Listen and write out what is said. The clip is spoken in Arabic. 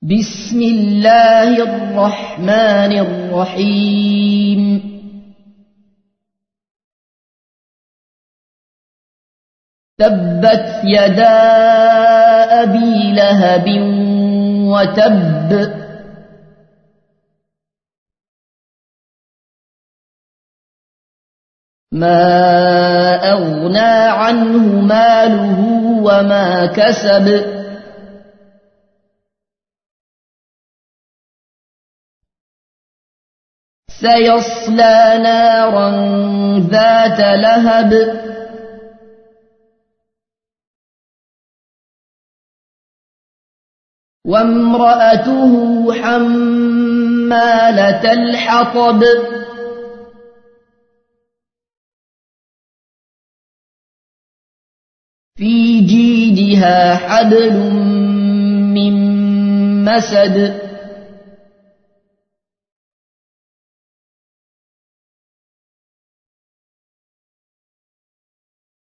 بسم الله الرحمن الرحيم تبت يدا أبي لهب وتب ما أغنى عنه ماله وما كسب سيصلى نارا ذات لهب وامرأته حمالة الحطب في جيدها حبل من مسد